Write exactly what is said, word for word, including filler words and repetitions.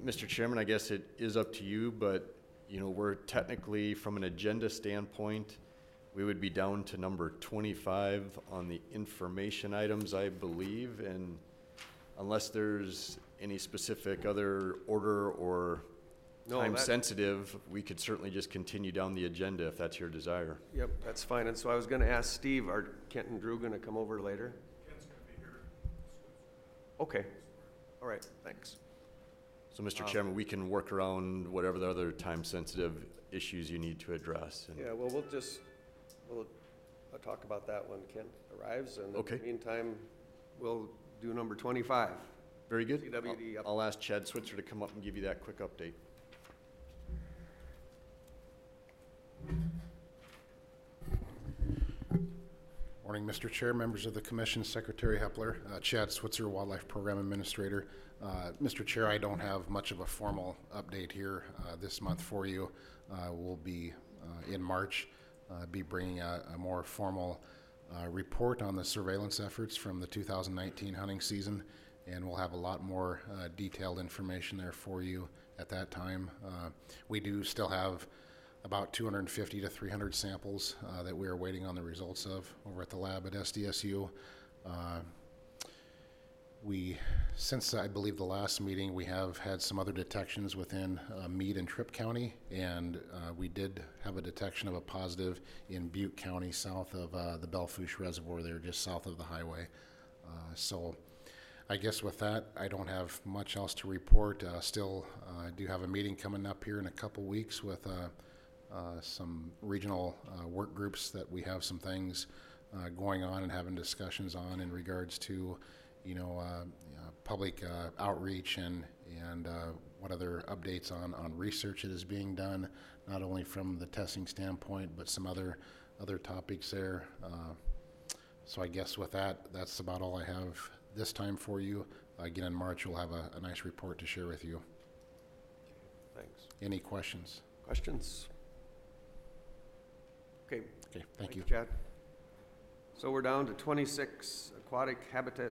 Mister Chairman, I guess it is up to you, but, you know, we're technically, from an agenda standpoint, we would be down to number twenty-five on the information items, I believe, and unless there's any specific other order or No, time that- sensitive, we could certainly just continue down the agenda if that's your desire. Yep, that's fine. And so I was gonna ask Steve, are Kent and Drew gonna come over later? Ken's gonna be here. Okay, all right, thanks. So, Mister Um, Chairman, we can work around whatever the other time sensitive issues you need to address. And Yeah, well, we'll just, we'll uh, talk about that when Kent arrives, and in Okay. the meantime, we'll do number twenty-five. Very good. C W D I'll- up- I'll ask Chad Switzer to come up and give you that quick update. Morning, Mister Chair, members of the Commission, Secretary Hepler, uh, Chad Switzer, Wildlife Program Administrator. Uh, Mister Chair, I don't have much of a formal update here uh, this month for you. Uh, we'll be uh, in March, uh, be bringing a, a more formal uh, report on the surveillance efforts from the two thousand nineteen hunting season, and we'll have a lot more uh, detailed information there for you at that time. Uh, we do still have about two hundred fifty to three hundred samples uh, that we are waiting on the results of over at the lab at S D S U. Uh, we, since I believe the last meeting, we have had some other detections within uh, Meade and Tripp County, and uh, we did have a detection of a positive in Butte County south of uh, the Belfouche Reservoir there, just south of the highway. Uh, so I guess with that, I don't have much else to report. Uh, still, uh, I do have a meeting coming up here in a couple weeks with uh, Uh, some regional uh, work groups that we have some things uh, going on and having discussions on in regards to, you know, uh, uh, public uh, outreach and and uh, what other updates on, on research that is being done, not only from the testing standpoint, but some other other topics there. Uh, so I guess with that, that's about all I have this time for you. Again, in March, we'll have a, a nice report to share with you. Thanks. Any questions? Questions? Okay. Okay, thank you. Chad. So we're down to twenty-six, aquatic habitat